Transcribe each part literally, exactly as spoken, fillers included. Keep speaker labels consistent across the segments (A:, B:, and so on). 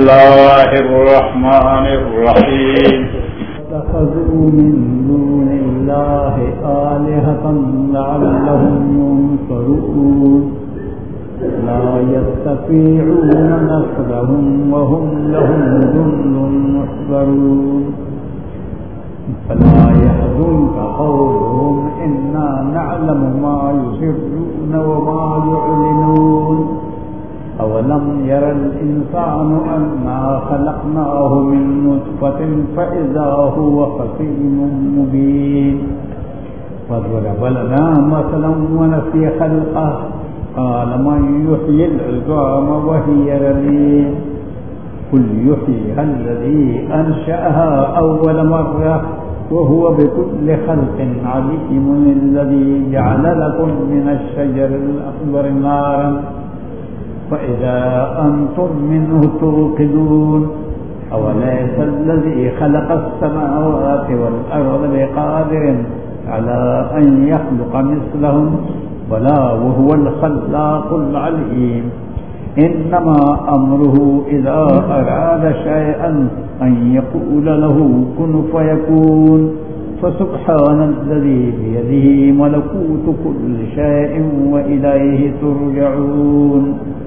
A: الله الرحمن الرحيم
B: اتخذوا من دون الله آلهة لعلهم ينصرون لا يستطيعون نصرهم وهم لهم جند محضرون فلا يحزنك قولهم إنا نعلم ما يسرون وما يعلنون أولم ير الإنسان أنا خلقناه من نطفة فإذا هو خصيم مبين فضرب لنا مثلا ونسي خلقه قال من يحيي العظام وهي رميم قل يحييها الذي أنشأها أول مرة وهو بكل خلق عليم الذي جعل لكم من الشجر الأخضر نارا فإذا أنتم منه توقدون أوليس الذي خلق السماوات والأرض بقادر على أن يخلق مثلهم بلى وهو الخلاق العليم إنما أمره إذا أراد شيئا أن يقول له كن فيكون فسبحان الذي بيده ملكوت كل شيء وإليه ترجعون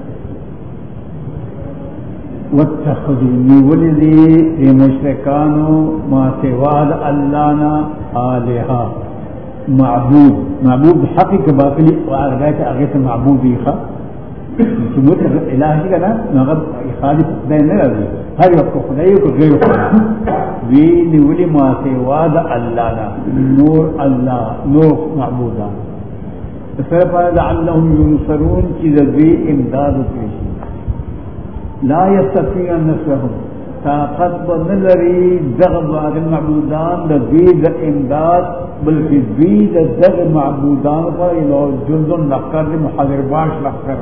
B: واتخذوا ولذي لمشركانو ما سوى اللهنا آلهة معبود معبود حقيقة باطلي وأرغاك أغيث معبود بيخا سموت الإلهي كنا نغب خالف خدای نه راځي هر یو خدای کو غیر خدای وی نیولې ما سوا د الله نه نور الله نور معبودان سره لعلهم ينصرون چې د دې امداد وکړي لا يستطيع نصرهم طاقت بنلري دغه معبودان د دې د امداد بلکې دې د دغه معبودان په یو جندن لخر محاضر باش لخر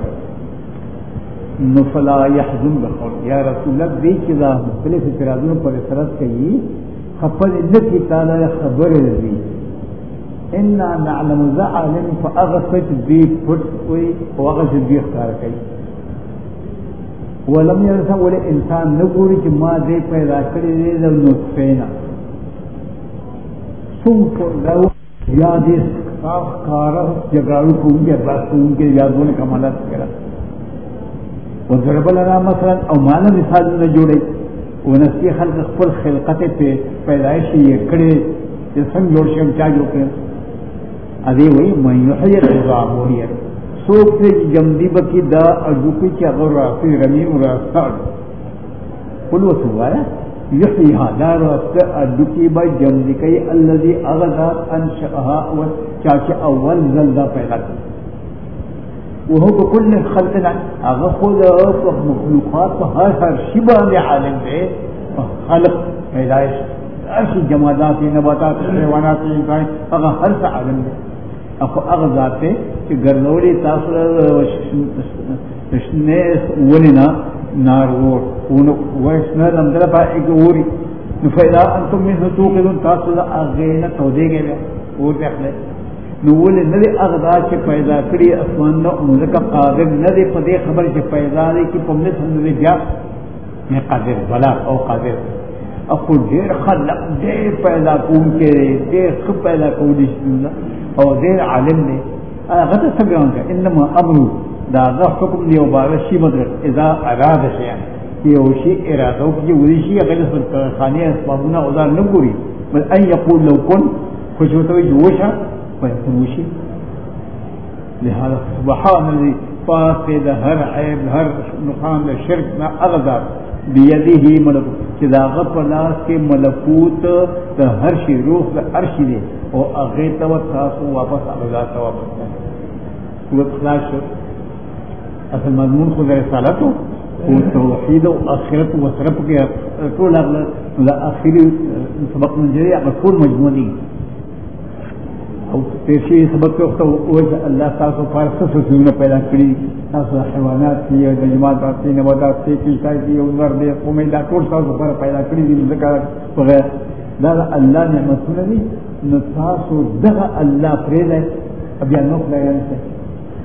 B: نفلا يحزن بقول یا رسول الله دې چې دا مختلف اعتراضونو پر اثرات کوي خپل نفي تعالی خبر دی ان نعلم ذعلم فاغفت دې پټ وي او هغه دې ښکار کوي ولم يرث ولا انسان نګوري چې ما دې پیدا کړی دې د نطفه ثم لو یا دې صاف کار جګړو کوونکی بس کوونکی یادونه کمالات کړه وضرب لنا مثلا او مانا مثال نه جوړي ونسي خلق خپل خلقت په پیدائش یې کړې چې څنګه جوړ شي چا جوړ کړ ادي وای مې يحيي العظام وهي سوق ته جمدی بکی دا اجوکی چې هغه راځي رمي او راځي قل وسوایا يحييها دار اجوکی با جمدی کوي الذي اغذا انشأها وچا اول زلدا پیدا کړ وهو بكل خلقنا أغفل مخلوقات هر هر شبه عالم به خلق پیدائش هر شي جمادات نباتات حیوانات انسان هغه هر څه عالم به اخو هغه ذات چې ګرځولي تاسو تشنه ولنا نار ور ونو وښنه لمدره پای ګوري نو فإذا أنتم منه توقدون تاسو هغه نه تودېږي اور دخله نو ولې نه اغدا چې پیدا کړی اسمان نو ملک قادر نه دی په دې خبر چې پیدا لري چې په مثل نه بیا نه قادر ولا او قادر اخو ډېر خلق دې پیدا کوم کې دې خو پیدا کولی او دې عالم دی هغه ته څنګه انما امر دا غو حکم دی او باغ شي مدر اذا اراد شيئا یو شي اراده او چې ولې شي هغه د خانه اسبابونه او دا نه ګوري بل ان يقول لو كن خوشوته جوشه فيكون شيء لهذا سبحان الذي فاقد هر عيب هر نقصان الشرك ما اغذر بيده ملكوت كذا غفلاس کے ملکوت ته هر شي روح د هر شي دي او هغه ته تاسو واپس الله ته واپس کوو خلاص اصل مضمون خو رسالته او توحید او اخرت او صرف کې ټول هغه د اخري سبق من جريء ټول مجموعي او تیشی سبق وخت او الله تاسو فارس سونه پیدا کړی تاسو حیوانات یې د جماعت تاسو نه ودا چې کیسه دی او نور دې قومي دا ټول تاسو پر پیدا کړی دي ذکر وغیرہ دا الله نعمتونه دي نو تاسو دغه الله پرې ده بیا نو خلایانته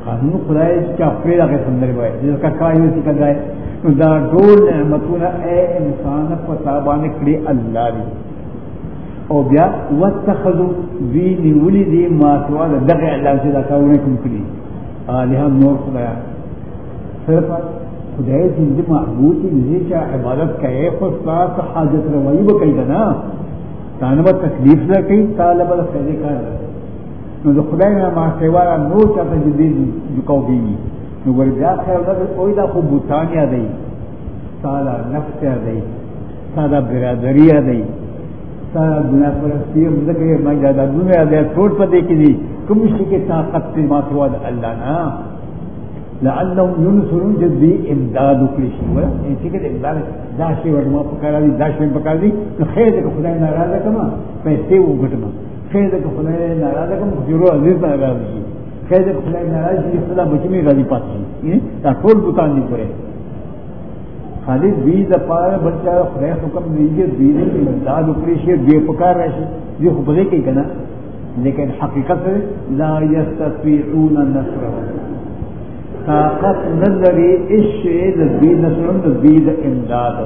B: قانون خدای چې خپل هغه سندره وایي چې کا کایو چې کدای نو دا ټول نعمتونه اے انسان په تابانه کړی الله دی او بیا واتخذوا بی نیولی دی ما سوا دغه اعلان چې دا کارونه کوم کړی الها نور خدای صرف خدای دې معبود دې چې عبادت کوي خو تاسو حاجت روایی به کوي نه تانه تکلیف نه کوي طالب له خیر کار نو د خدای نه ما سوا نو چاته دې جوړوي نو ورجا خیر نه کوئی دا خو بوتان یادای سالا نفس یادای سالا برادری یادای سالا دنیا پرستی مذکر ما زیادہ دنیا یادای ټول پدې کې دي کوم شي کې طاقت دې ما سوا د الله نه لعلهم ينصرون جدي امداد وکړي شي وای چې کې امداد دا شی ورما پکاري دا شی پکاري نو خیر دې خدای ناراضه کما پیسې وګټم خیر دې خدای ناراضه کما جوړو عزیز ناراضه شي خیر دې خدای ناراضه شي خدا بچمي راضي پاتې دا ټول بوتان دي پره خالص بي د پاره بچا خدای حکم دیږي دې دې امداد وکړي شي دې پکار راشي دې خو بده کې کنه لیکن حقیقت لا يستطيعون نصره طاقت نظری اشی دبی نصرم دبی دا امداد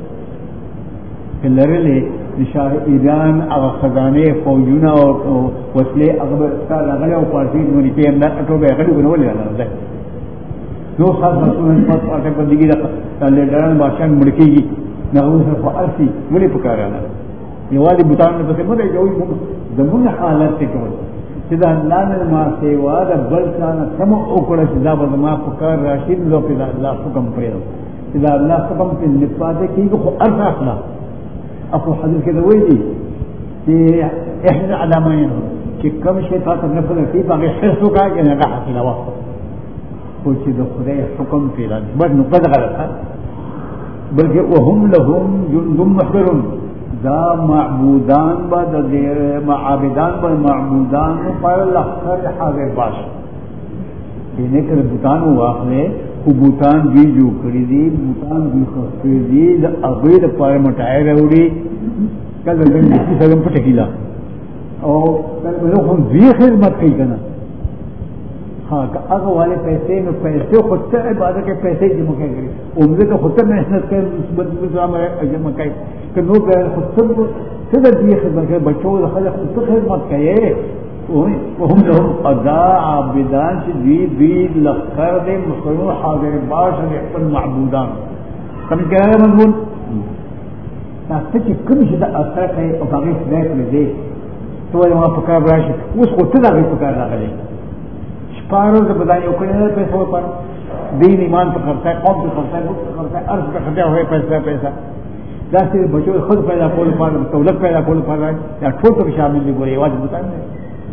B: لرلے شاہ ایران اغا خزانے فوجونا اور وصلے اغبر لغلے و پارٹی نوری پہ امداد اٹھو بے اغلی بنولی اللہ دے دو خاص مسئول انفاس پارٹی بندگی دا لیڈران بادشاہ مڑکی گی نغلو صرف عرصی ولی پکار آنا یہ والی بطان نے پسے مدے جوئی دمون حالت تکول چې دا الله نه ما سیوا د بل څه سم وکړه چې دا به ما فکر راشد لو کې دا الله حکم پرېږدو چې دا الله حکم په نپاده کېږي خو ارث اخلا اخو حدیث کې دا وایي دي چې احنا علامین چې کوم شی تاسو نه پوهه کې باندې حرص وکړئ چې نه حاصل واسطه خو چې د خدای حکم پرېږدي بس نو قد غلطه بلکې وهم لهم جند محضرون دا معبودان با دا دیر معابدان با معبودان پر لخر حاضر باش دینے کر بوتان واقلے خو بوتان بھی جو کری دی بوتان بھی خستے دی دا اغیر پر مٹائے روڑی کل بزن جسی سگم پر ٹکیلا اور کل بزن خون بھی خدمت کئی کنا ہاں کہ اگر والے پیسے میں پیسے خود سے عبادت کے پیسے جمع کیا کری عمدے کا خود سے محنت کر مثبت جمع کئی کہ نو پہ خود سے صدر دیئے خدمت کرے بچوں کو خلق خود سے خدمت کرے وهم لهم قضاء عابدان شدید بید لخر دے مسلمون حاضر باش احسن معبودان سمجھ کہا ہے مضمون تاستا چی کم شدہ اثر کئی اور باقی صدای پر دے تو وہاں پکار براشی اس خود سے داغی پکار داغلے شپاروں سے بدائی اکڑنے دے پیسہ پر دین ایمان پر کرتا ہے قوم پر کرتا ہے ملک پر کرتا ہے عرض پر خطہ ہوئے پیسہ پیسہ جیسے بچوں خود پیدا کول پا دولت پیدا کول پا رہا ہے یا ٹھوٹ پر شامل بھی گورے واجب بتائیں گے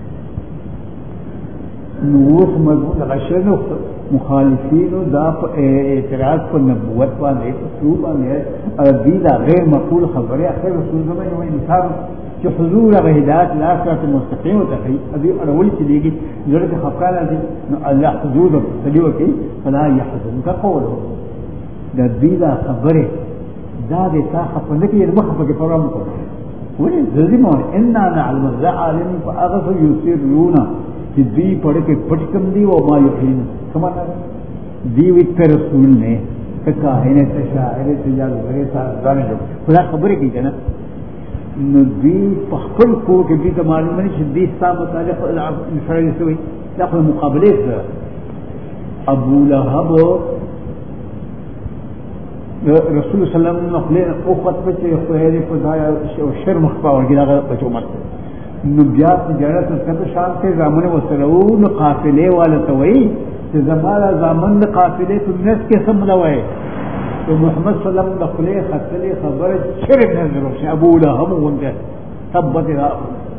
B: نوح مضمون غشن مخالفین دا اعتراض پر نبوت باندې اسلوب باندې دی دا غیر مقبول خبره اخر رسول الله یو انسان چې حضور هدایت لا صراط مستقیم ته کوي ابي اول چې دیږي ضرورت خفقانه دي نو الله حدود تدیو کوي فلا يحزن قوله دا دی دا خبره دا دې تا خپل کې مخ په پروګرام کوي ولې ځدی مو ان نعلم العالم فاغف يسرون کہ دی پڑھ کے پٹکم دی وہ ما یقین سمانا دی وقت رسول نے کاہنے تشاعر تجال غیر سارے جو خدا خبر کی ہے نا دی پخل کو کہ دی معلوم نہیں دی سا متعلق فرض سے ہوئی داخل مقابلے سے ابو لہب رسول صلی اللہ علیہ وسلم نے او خطبہ سے خیر خدایا شر مخفا اور گلا بچو مت نبیات تجارت کب شام سے زامن و سرون قافلے والا توئی کہ زمانہ زامن قافلے تو نس کے سم لوائے تو محمد صلی اللہ علیہ وسلم دخلے خطلے خبر شرک نظر سے ابو لہب ونگا ثبت رہا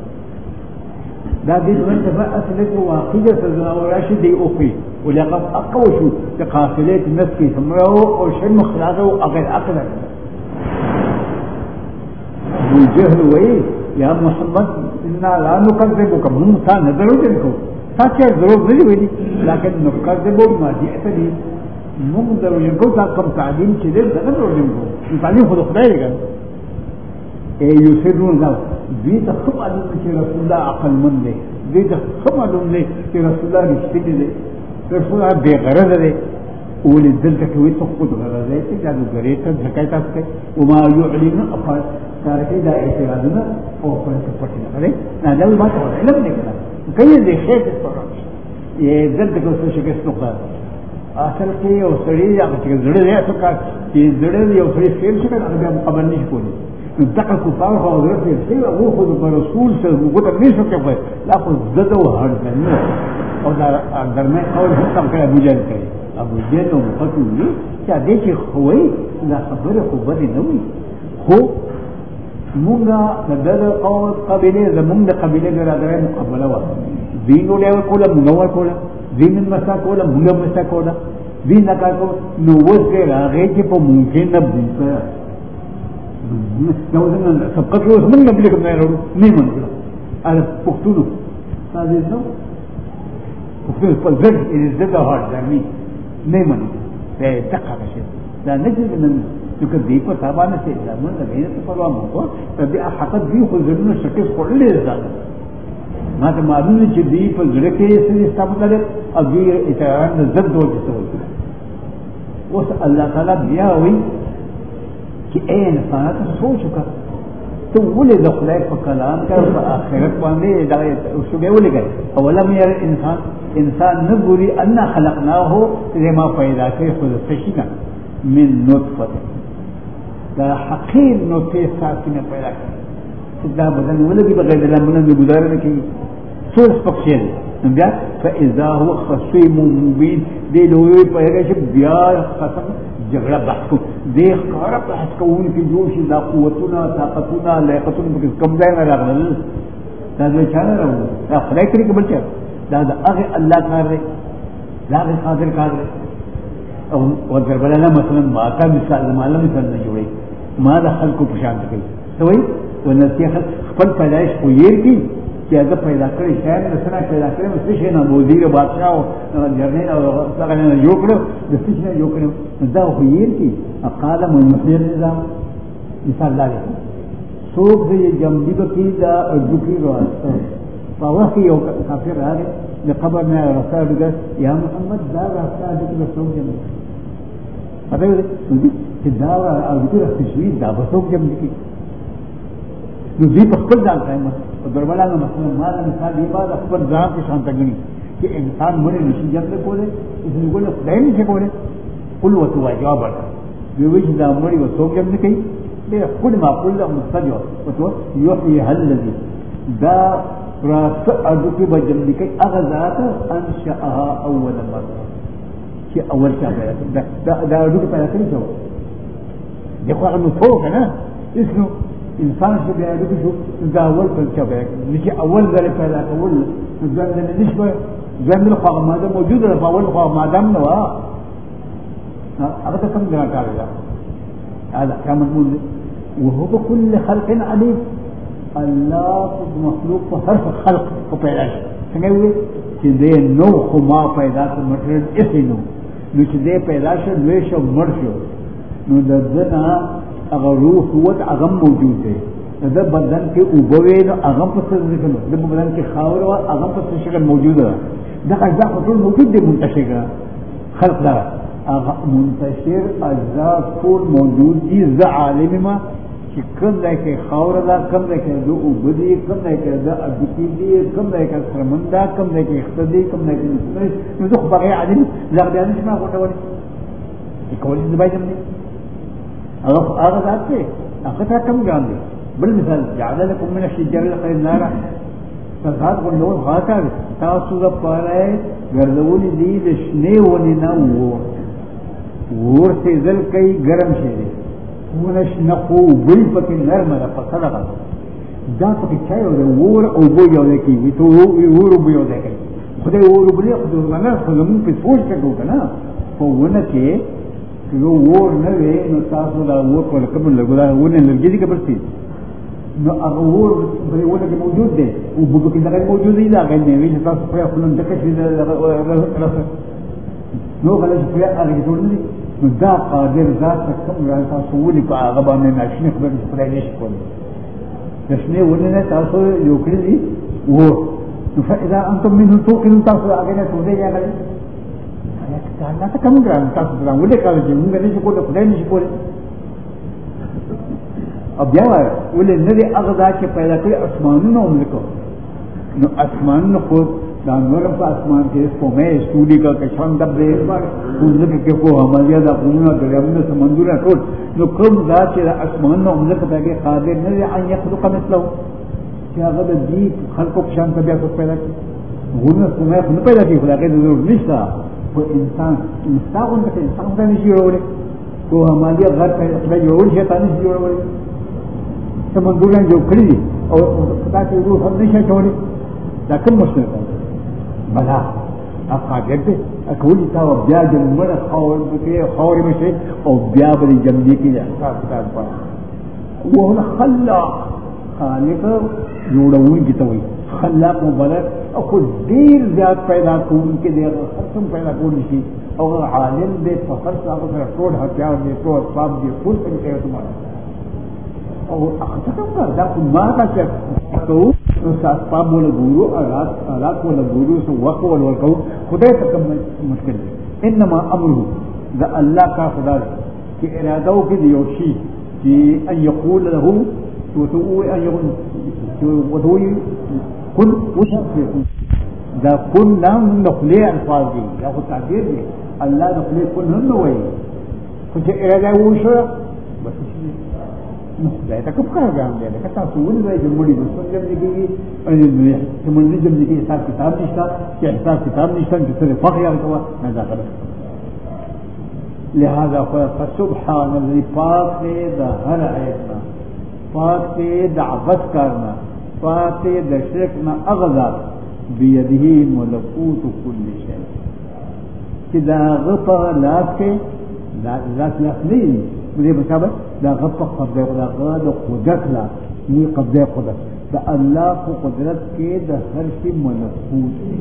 B: دا دید من تفا اصلت واقعی سزنا و راشد دی اخوی ولقد اقوشو کہ قافلے نس کی سم رہو اور شر مخلاقه اغیر اقلق ابو جہل وئی یا محمد انا لا نكذبك من كان نظر جنكو ساتر ضرور نہیں ہوئی لیکن نكذب ما جئت به منذر جنكو تاکم تعلیم چلے ضرور جنكو تعلیم خود خدای گا اے یسرون ذا بیت خم علم کہ رسول اللہ عقل مند ہے بیت خم علم کہ رسول اللہ رشتے دے رسول الله بغرض ده ولذلك كوي تخطط غرض ده جادو غريتا زكايتا سكي وما يعلن افعال تاركي دا اعتراضنا او فرنك فتنا عليه هذا ما تقول علم ده كلام كي دي خير الصراحه يذلك وسو شي كسنقا اصل کې او سړی هغه چې زړه یې څوکا چې زړه یې او سړی فعل شي هغه مقابل نشي کولی دغه کفار خو حضرت یې او خو د رسول سره وګړه نشو کوي لا خو زده او هر کنه او دا درمه قول هم کړه ابو جهل کوي ابو جهل نو مخکې چې دې چې خوې دا خبره خو بده نه وي خو مونږه د دغه قول قبيله زمونږ د قبيله درادره مقابله و دینو له کوله نو کوله دین مسا کوله مونږه مسا کوله دین کا کو نو وځه راغې چې په ممکن نه بوته نو څنګه سبقت له من قبل کوم نه ورو نه منځه اره پښتون تاسو نو پښتون په ځل یې زده هار ځمي نه منځه ته تکه شي دا نه چې نن نو کدی په تابانه سي دا موږ د دې په پروا مو کو ته دې حقیقت دی خو زرنه شکه خورلې ده ما ته معلوم چې دی په زړه کې څه استعمال لري او دې اعتراض نه زد دوه څه وایي اوس الله تعالی بیا وی چې اے انسان ته سوچ وکړه ته ولې د خدای په کلام کې په آخرت باندې دا شوګه ولې کوي اولم ير انسان انسان نګوري ان خلقناه لما پیدا کړی خو څه شي من نطفه دا حقیر نطفه ساکنه پیدا کړی دا بدن ولګي بغیر د لمنه گزاره نه کوي څو سپکشل بیا فاذا هو خصيم مبين دی لوی په هغه چې بیا قسم جګړه بحث دی ښکارا بحث کوون کې جوړ شي دا قوتونه طاقتونه لیاقتونه په کوم ځای نه راغلل دا څه چانه راو دا خدای کړی کبل چې دا هغه الله کار دی دا هغه قادر کار دی او وربلنا مثلا ما کا مثال معلوم مثال نه جوړي ما د خلکو په شان کوي دوی ونسيخ خپل پیدائش خو یې کی چې هغه پیدا کړی شاید نسنه پیدا کړی نو څه شي نه موزي او بادشاہ او جرنیل او څنګه نه یو کړو د څه شي نه یو کړو دا خو یې کی اقال من مثل نظام مثال لري څوک دې جمدی کې دا دکی راځي په وخت یو کافر راغی د قبر نه راځي یا محمد دا راځي د څوک دې پته دې چې دا او دې تشویق دا به څوک دې نو دې په خپل ځان قائم او دربلانه مثلا ما د مثال دی بعد خپل ځان په شان تګنی چې انسان مړ نشي جنت کوله چې ګول خدای نشي کوله قل وتو جواب ورکړه وی وی دا مړ یو څوک هم نه کوي دې خپل ما خپل مستجو وتو یحیی الذی دا راس اډو کې بجم لیکي هغه ذات انشاها اول مره چې اول څه پیدا دا دا اډو کې پیدا کړی شو دغه هغه فوق نه اسنو انسان چې بیا دې شو دا اول په څه به چې اول ځل پیدا کول ځل نه نشبه ځل خو ماده موجوده ده اول خو ماده نه و هغه څه څنګه راکاره دا هذا كان مضمون وهو بكل خلق عليم الله مخلوق په هر خلق په پیدا شي څنګه وي چې دې نو خو ما پیدا کړ مټر اسې نو نو چې دې پیدا شو لوي شو مړ شو نو د ځنا اگر روح قوت اغم موجود ہے دا بدن کے اوبوے نو اغم پر ذکر دا بدن کے خاور و اغم پر شکل موجود ہے دا اجزاء خطول موجود دے منتشر خلق دا منتشر اجزاء کول موجود دی ز عالم ما کہ کم دے کے خاور دا کم دے کے دو اوبدی کم دے کے دا ادکی دی کم دے کے سرمندا کم دے کے اختدی کم دے کے نو دو بغیر عالم لغدان شما غوټول کولی زبای دې هغه هغه ذاته هغه کم ګان دي بل مثال جعل لكم من الشجر الخير نارا فذات ولو غاټه تاسو د پاره ګرځول دي د شنه ونی نه وو ورته ځل کوي ګرم شي ونش نقو بل پکې نرمه ده فصله دا پکې چای او ور او بو یو لکی وي ته ور بو یو لکی خدای ور بو یو خدای نه خو موږ په سوچ کې وکنه په ونه کې یو ور نه وي نو تاسو دا ور په کوم لګولا ونه لګي دي کبرتي نو هغه ور په ونه کې موجود دي او بو کې دغه موجود دي دا غني وي تاسو په خپل دغه شي نو غلط په هغه جوړ نه نو دا قادر ذات کوم را تاسو ولي په هغه باندې ناشنه خبر خدای نشي کولی نشنه ونه تاسو یو کړی و نو فاذا انتم منه توقنون تاسو هغه نه توده یا غلي الله ته کوم ګران تاسو دا ولې کار چې موږ نه شو کولای خدای نشي کولای او بیا ولې نه دی هغه دا چې پیدا کړی اسمانونو ملکو نو اسمانونو خو دا نورم په اسمان کې سپومې سټوډي کا کشان د برېز باندې کومه کې کو عملیه دا کومه دریابونه سمندرونه ټول نو کوم دا چې اسمانونو ملکو ته کې قادر نه دی ان يخلق مثله چې هغه د دې خلقو په شان طبيعت پیدا کړي ورنه کومه نه پیدا کړي خو هغه ضرور نشته په انسان انسان ته انسان ته نشي جوړول کو عملیه غیر پیدا جوړول شیطان نشي جوړول سمندرونه جوړ کړی او خدای ته روح هم نشي جوړول دا کوم مشکل دی بلا اقاعد دې اکول تا او بیا جنمره خاور دې خاور مشه او بیا به جنمي کې احساس کار پای وهو خلاق خالق جوړون کی توي خلاق مبارک او خو ډیر زیات پیدا کوون کې دې ختم پیدا کول شي او عالم دې فخر صاحب سره ټول هتیار دې ټول صاحب دې ټول څه کوي تمہارا او اخته دا ما کا څه تو نو اسباب ولا ګورو آلات آلات ولا ګورو سو وقت ولا ورکو خدای ته کوم مشکل دی انما امره ذا الله کا خدا کی اراده او کې یو شی چې ان یقول له تو ان یقول تو كن وشفيكم دا كن لام نخلي الفاظ دي دا خو تعبير دي الله نخلي كن هم وي كنت اراده وشو بس لا تكف کار جام دے کتا سول وے جمڑی مسلم زندگی کی سمندری زندگی حساب کتاب نشتا کہ حساب کتاب نشتا کہ صرف فخر یا تو نہ داخل لہذا فسبحان الذي پاک ہے دا ہر ایتنا پاک ہے دعوت کرنا پاک ہے دا شرک نہ اغذا بیدہ ملکوت کل شیء کہ دا غفا لاس کے لاس لاس نہیں مجھے بتابت دا غفا قبضہ خدا دا قدرت لا یہ قبضہ قدرت دا اللہ کو قدرت کے دا ہر شی ملکوت ہے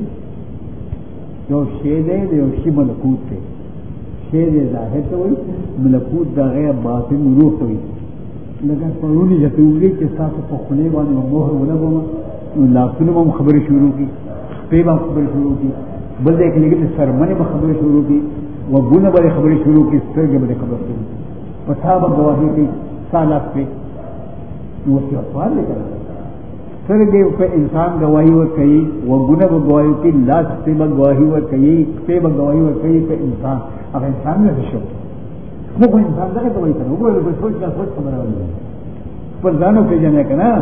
B: جو شید ہے جو شی ملکوت ہے شید ظاہر تو ہوئی ملکوت دا غیر باطن روح ہوئی لگا پرونی جاتے ہوئے کہ ساتھ پخنے وانے مہر ولگو لاکتنوں میں خبر شروع کی پیبا خبر شروع کی بلد ایک لیکن سرمنے میں خبر شروع کی وگونا بڑے خبر شروع کی سرگے بڑے خبر شروع کی پسابہ گواہی کی سالات پہ وہ سے اطوار لے کر سرگے پہ انسان گواہی و کئی وگونا گواہی کی لاس پیبا گواہی و کئی پیبا گواہی و کئی پہ انسان اگر انسان میں سے شکر وہ کوئی انسان دا کہ وہی کرو وہ سوچ کا سوچ خبر والی ہے پر جانو پہ جانے کا نا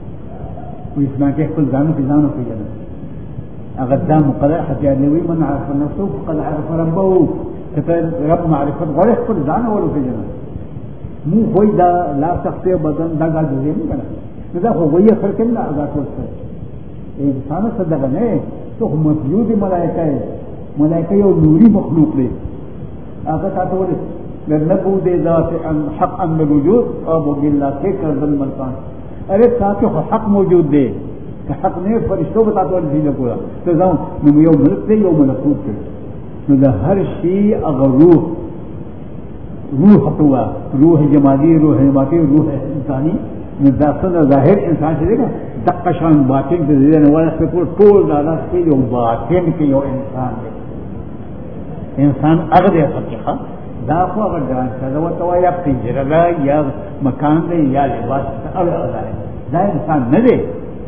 B: وہ اس میں کہ کل جانو پہ جانو پہ جانا اگر دا مقدر حتیار نوی من عرف نفسه فقد عرف ربه کتر رب معرفت غرق پر جانو ولو پہ جانا مو کوئی دا لا سختے بدن دا گا جزے نہیں کرنا دا خو وہی اثر کرنا اگا سوچتا ہے انسان صدقہ نہیں تو مسجود ملائکہ ہے ملائکہ یہ نوری مخلوق لے آقا تا تو لنبو دے ذات حق ان الوجود اب اللہ کے کردن ملکان ارے تاکہ حق موجود دے کہ حق نہیں فرشتوں بتاتا ہے نہیں لکھولا تو جاؤں نمو یو ملک دے یو ملکوت دے نو ہر شیء اگر روح روح ہوا روح جمالی روح نباتی روح انسانی داخل ظاہر انسان سے دیکھا دقشان باطن کے ذریعے نوالا سے پور طول دادا سے یو باطن کے یو انسان دے انسان اگر دے سکتا دا خو اگر جان کړه وته یا پنجره دا یا مکان دی یا لباس اړه اړه دا انسان نه دی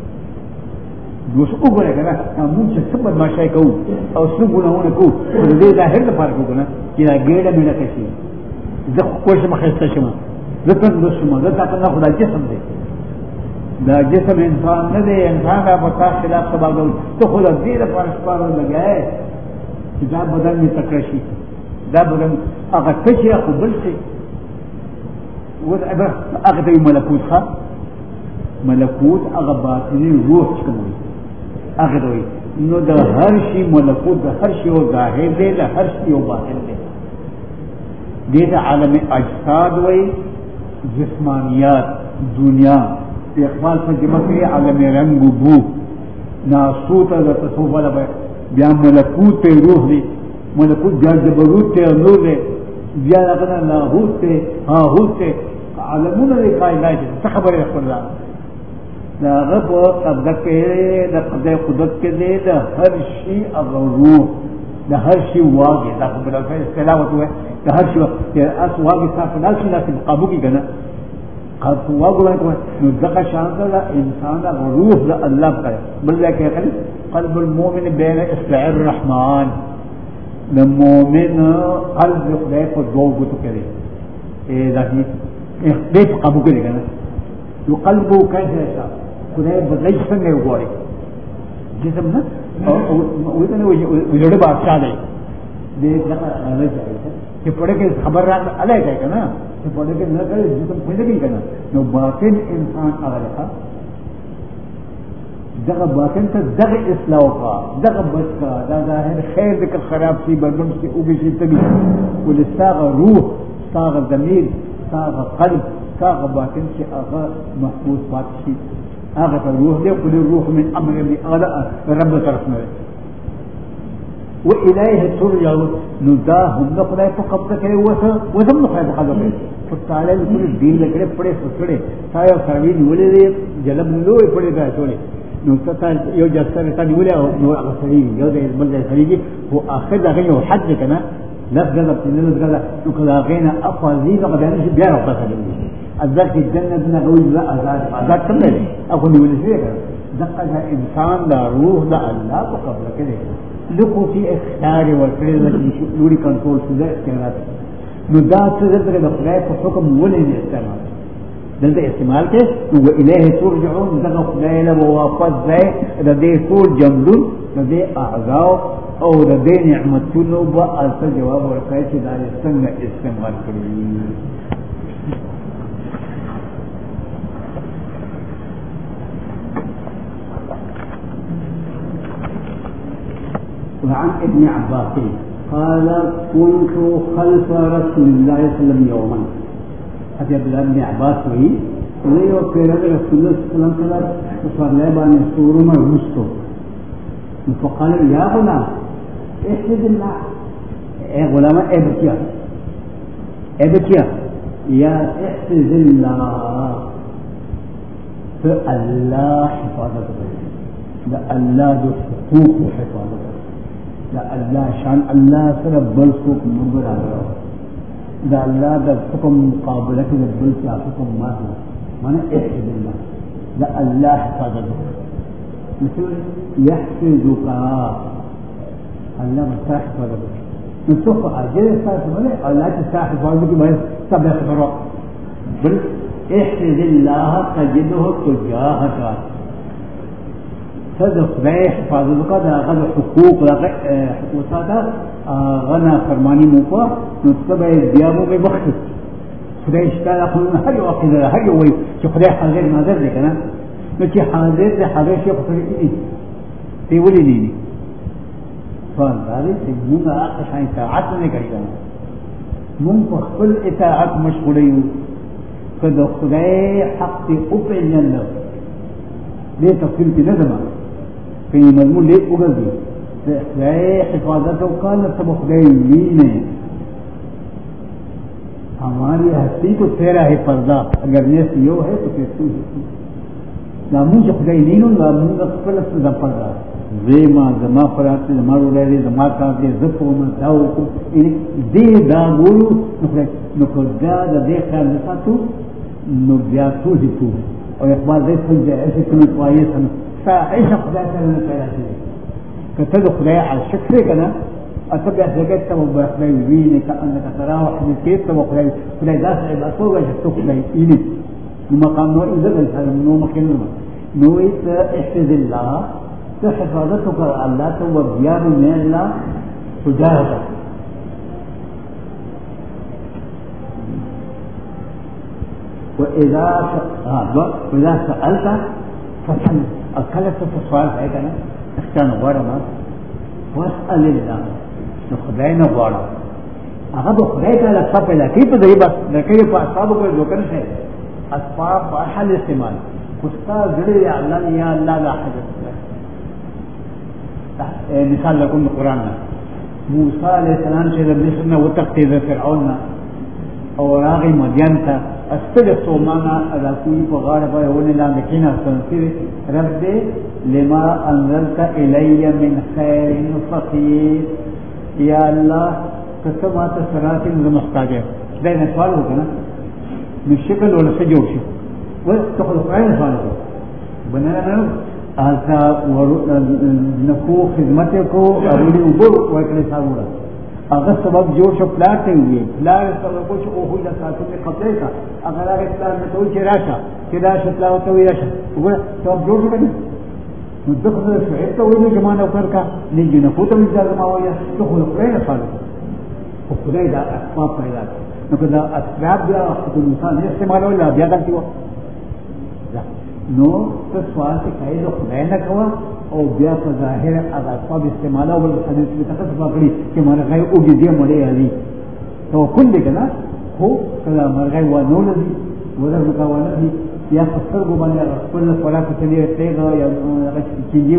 B: دوس وګوره کنه موږ چې څه بدمعشي کوو او څه ګناونه کوو د دې ظاهر لپاره کوو کنه چې دا ګېډه مې نه کوي زه کوم مخسته شم زه څنګه شم زه تاسو نه خدای جسم دی دا جسم انسان نه دی انسان دا په تاسو خلاف سبا کوي ته خو دې لپاره سپارو لګای چې دا بدن می تکرشي دا بدن اگر تشي اخو بلسي وذعبه اغدي ملكوت خا ملكوت اغا باطني روح چکموي اغدوي نو دا هر شي ملكوت دا هر شي و ظاهر دے دا هر شي و باطن دے دیتا عالم اجساد وي جسمانیات دنیا اقبال پر جمع کے عالم رنگ و بو ناسوتا دا تصوفہ لبا بیا ملكوت تے روح دی ملکوت بیا جبروت تے نور دے بیا لگنا لاہوت تے ہاہوت تے عالمون دے کائنات تے خبر رکھن دا دا غب قبضہ کے دا قبضہ قدرت کے دے دا ہر شی اگر روح د هر شي واګي دا په بل ځای استلاوت وي د هر شي چې اس واګي تاسو نه شي لاسه قابو کې کنه قابو واګو نو دغه شان دا انسان دا روح د الله پر بل ځکه کوي قلب المؤمن بين اصبع الرحمن د مؤمن قلب خدای په دوه ګوتو کې دی دا هی دې قابو کې کنه یو قلبو کیسه شا خدای بدای څنګه وګوري جسم نه او ته نو ویلوړ بادشاہ دی دې څنګه راځي چې په دې خبر را اله کوي کنه چې په دې نه کوي جسم پیدا کوي کنه نو باطن انسان هغه دغه باطن ته دغه اصلاح کا دغه بس کا دا ظاهر خیر ذکر خراب سی بدن سے او بشي تبي ولساغ روح ساغ ضمیر ساغ قلب ساغ باطن سے هغه محفوظ پات شي هغه روح دی کل روح من امر الله رب طرف نه و الیه ترجع نو دا هم د خدای په قبضه کې وته وزم نو خدای په قبضه کې په تعالی ټول دین لګره پړې سړې تایا سروي نیولې جلب نوې پړې دا ټولې نو ته یو جسر ته نیولې نو هغه سړي یو د بل ځای سړي هو اخر دغه یو حد کنه لفظ غلط نه لفظ نو کله غینا افضل نو غدا نشي بیا راځي ازاد الجنه بنا قوي لا ازاد ازاد كم لي اكو نقول شيء دقه انسان دا روح دا الله قبل كده لقوا في اختيار والفعل يوري كنترول في ذات نو دا څه دغه د خدای په حکم ولې نه استعمال دلته استعمال کې نو الیه ترجعون دغه خدای له واپس ځای د دې ټول جملون د دې اعضاء او د دې نعمتونو به اصل جواب ورکړي چې دا څنګه استعمال کړی
C: وعن ابن عباس قال كنت خلف رسول الله صلى الله عليه وسلم يوما حتى ابن عباس وهي ويو كيرا رسول الله صلى الله عليه وسلم فصار لابان سورما رستو فقال يا غلام احفظ الله اي غلام ابكيا ابكيا يا احفظ الله فالله حفاظته لا الله ذو حقوق وحفاظته دا الله شان الله سره بل څوک نمبر راغلو دا الله د حکم مقابله کې بل څه حکم ما معنی احفظ الله دا الله حفاظت مثل يحفظك الله مستحق حفاظت نشوف اجر اساس معنی الله تستحق حفاظت ما تبع خبره بل احفظ الله تجده تجاهك صدق خدای حفاظت وکړه دا غو حقوق راغه حقوقاته غنا فرمانی مو کو نو سبا بیا مو به وخت خدای اشتاله خو هر یو وخت هر یو وي چې خدای حاضر ناظر دی کنه نو چې حاضر دی حاضر شي خو دې دی ولې نه فان دا دې موږ هغه شان اطاعت نه کوي موږ په خپل اطاعت مشغول یو کله خدای حق او په نه دې تفصیل کې نه ده في مضمون ليه وجدي خدای حفاظت وکړه ته خدای ویني ہماری ہستی تو تیرا ہے پردہ اگر نیس یو ہے تو پھر تو نامون جو خدای نینو نامون خپل خپل پردہ زما زما فرات زما ولې زما کار دې زپو ما داو کو دې دا ګورو نو خدای دا دې خیال نساتو نو بیا تو دې تو او اخبار دې څنګه ایسه کوي پایې سم فعيش خدای سره نه پیدا کړي کته خدای على شکر کنه اتبع زګت ته وبخلای ویني کانك تراه حديث ته خدای خدای داسې عبادت چې خدای یې نو مقام نو اذا نو مخینه نو ایت احفظ الله تحفظتك الله تو وبيان من الله تجاهك واذا واذا سالت فاسال اكلت السؤال هيك انا اختار غرما واسال الله خدای نه غواړه هغه به خدای تعالی په لکه په دی بس لکه په اصحاب کو ذکر شي اسباب حل استعمال استاد جڑے یا اللہ یا اللہ لا حاجت مثال لكم القرآن موسى عليه السلام چې د مصر نه وتښتېد فرعون او راغی مدین ته استل سومانا ادا کوي په غاړه باندې ونه لاندې کېناستل رب لما انزلت الي من خير فقير یا اللہ قسم آتا سراتی نظر محتاج ہے دائنا سوال ہوگا نا نشکل ولا سے جوڑ شو وہ تخلق عین سوال ہوگا بنانا نا آلتا نکو خدمت کو اولی اوبر ویکلی ساورا اگر سبب جوڑ شو پلاتے ہوئے پلار سبب کو شو اوہی لساتو میں قبلے کا اگر آگے پلار میں تو چراشا چراشا پلاوتا ہوئی راشا سبب جوڑ شو بنا دخل شعيب تويل جماعة وكركا نيجي نفوت من ذا الماوية دخل قرينا صالح وقرأي ذا أسباب قيلات نقول ذا أسباب ذا أخذ الإنسان يستعمل ولا بيادان تيوا لا نو تسوال تكايد قرينا كوا أو بياد ظاهر أذا أسباب استعماله والحديث بتخص باقري كما رغاي أوجدية مريه هذه تو كل كنا هو كلا مرغاي ونولدي وذا مكاونتي یا فسر کو بنا کل فلا کے لیے تیگا یا چیزیں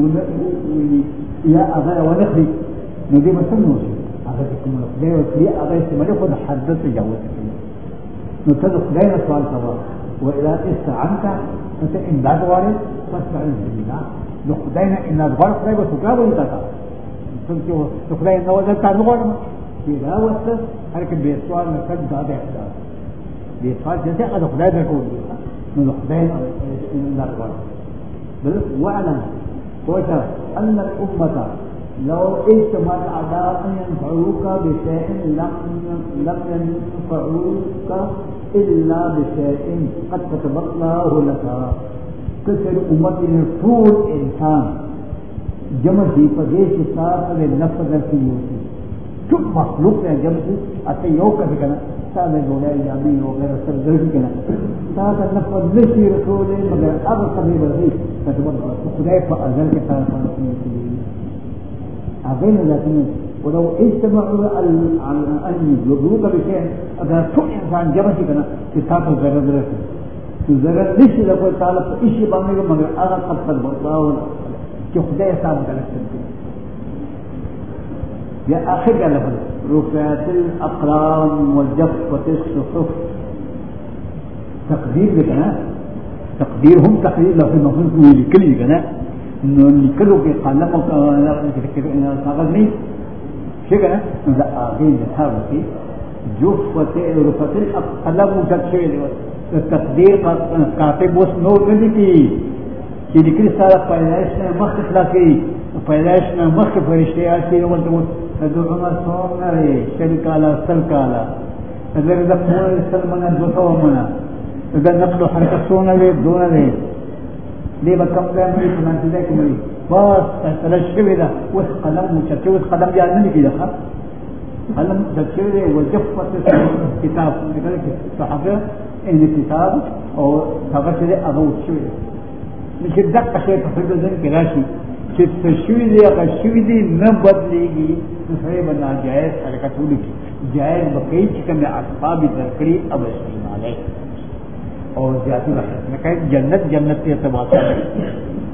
C: یا اگر ونخری ندی مثلا نو اگر کوم له وی اگر استعمال خود حدث تجاوز نو تدخل دائما سؤال سوا واذا استعنت انت امداد وارد فاستعن بالله نو دائما ان الغرق لا يتكاب ولا تنتو تخلي انه وزن تاع الغرق كذا وصل هلك بسؤال نكد هذا احداث بسؤال جزاء هذا خدای درکول من الخدای الأكبر بل واعلم وشر أن الأمة لو اجتمعت على أن ينفعوك بشيء لم لم ينفعوك إلا بشيء قد كتب الله لك كسر أمة طول إنسان جمع في فجيش صار للنفذ في يوسف شوف مخلوق ہے جب سے اتے یو کر کنا سال گولا یامی وغیرہ سب درج کنا ساتھ نفذ لسی رسول مگر اب کبھی بڑی تجربہ خدای پر ازل کے ساتھ پڑھنے کے لیے اگین لیکن ولو اجتمعوا على ان يضروك بشيء اگر تو انسان جب سے کنا کتاب ضرورت رہے تو ضرورت لسی لو تعالی اسی بننے کو مگر اگر قد قد بتاؤ کہ خدای صاحب غلط کرتے يا آخر قال لفظ رفعت الأقلام والجفت الصحف تقدير بكنا تقديرهم تقدير لو في المفروض لكل كنا إنه لكله في قلم كاغذ نہیں شيء كنا لا آخر هذا في جفت رفعت الأقلام والجفت التقدير كاتب وسنور ندي کہ لكل سارة پیدائش میں مخ اخلاقی پیدائش میں مخ فرشتے آتی ہے دعونا صومنا لي شركالا سلكالا إذا رزقنا لسلمنا دوثومنا إذا نقلوا حركسونا لي دونا لي ليه بكم دائما يكون أنت ذاك مري باس تلاشكي ذا وث قلم وشتى وث قلم جاء مني كذا خا قلم تشتى وجفت كتاب لذلك صحابة إن الكتاب أو تغشى أبو شوي مش الدقة شيء تفرد ذن كلاشي کہ تشوی دے اگر شوی دے نہ بدلے گی دوسرے بنا جائز حرکت ہوگی جائز بقی چکم اسباب درکڑی اب استعمال ہے اور زیادہ رحمت میں کہیں جنت جنت کے اعتبار سے